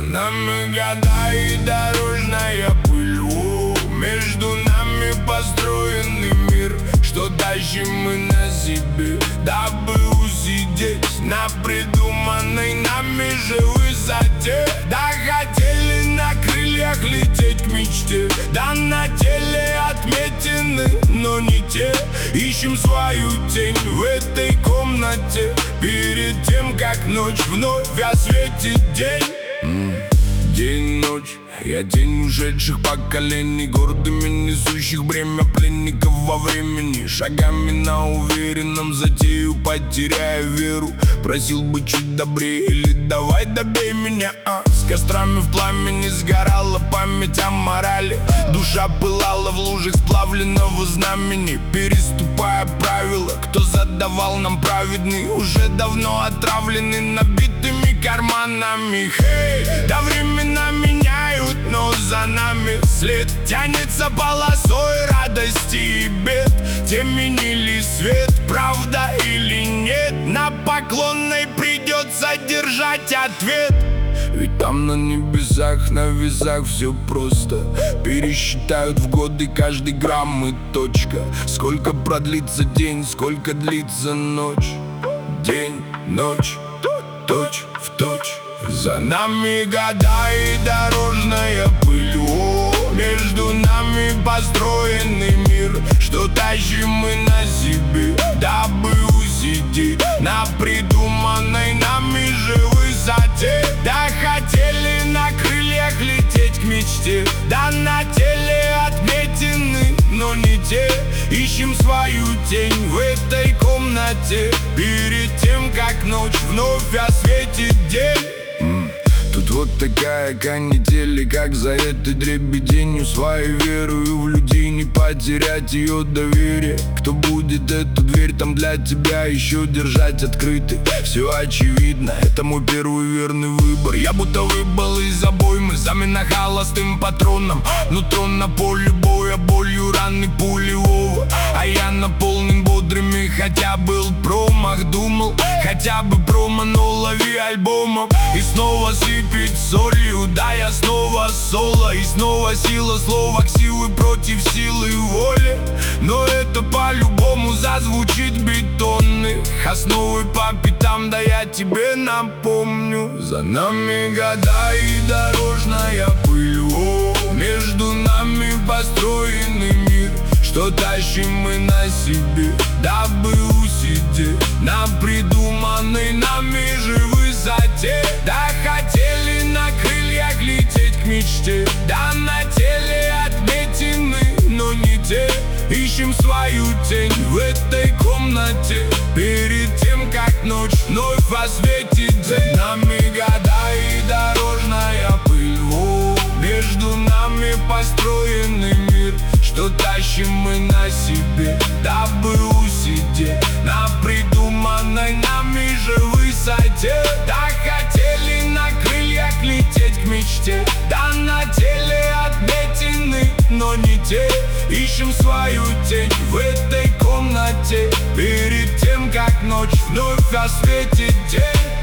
нами года и дорожная пыль. Между нами построенный мир, что тащим мы на себе, дабы усидеть на придуманной нами же высоте. Да хотели на крыльях лететь к мечте, да на теле отметины, но не те. Ищем свою тень в этой комнате, перед тем, как ночь вновь осветит день. День-ночь, я тень ушедших поколений, гордыми несущих бремя пленников во времени. Шагами на уверенном затею, потеряя веру, просил бы чуть добрее или давай добей меня. С кострами в пламени сгорала память о морали, душа пылала в лужах сплавленного знамени. Переступая правила, кто задавал нам праведный, уже давно отравлены набитыми карманами. Хей, да времена меняют, но за нами след тянется полосой радости и бед. Теменили свет, правда или нет, на Поклонной придется держать ответ. Ведь там на небесах, на весах все просто, пересчитают в годы каждый грамм и точка. Сколько продлится день, сколько длится ночь. День, ночь, точь в точь. За нами года и дорожная пыль. Между нами построенный мир, что тащим мы на себе, дабы усидеть на придуманной нами же высоте. Да хотели на крыльях лететь к мечте, да на теле отметины, но не те. Ищем свою тень в этой комнате, перед тем, как ночь вновь осветит день. Тут вот такая канитель, и как за этой дребеденью свою веру и в людей не потерять ее доверие. Кто будет эту дверь там для тебя еще держать открытой? Все очевидно, это мой первый верный выбор. Я будто выбыл из обоймы, замена холостым патроном. Нутрон на поле боя, болью раны пулевого. А я наполнен бодрыми, хотя был промах. Думал, хотя бы промо, но лови альбомом. И снова сыпет солью, да я снова соло. И снова сила слова к силы против силы воли. Но это по-любому зазвучит бетонных основы по пятам, да я тебе напомню. За нами года и дорожная пыль. Между нами построенный мир, что тащим мы на себе, дабы усидеть на придуманной нами же высоте. Да хотели на крыльях лететь к мечте, да на теле отметины, но не те. Ищем свою тень в этой комнате, перед тем, как ночь вновь осветит день. За нами года и дорожная пыль. Между нами построенный мир, что тащим мы на себе, дабы усидеть на придуманной нами же высоте. Да хотели на крыльях лететь к мечте, да на теле отметины, но не те. Ищем свою тень в этой комнате, перед тем, как ночь вновь осветит день.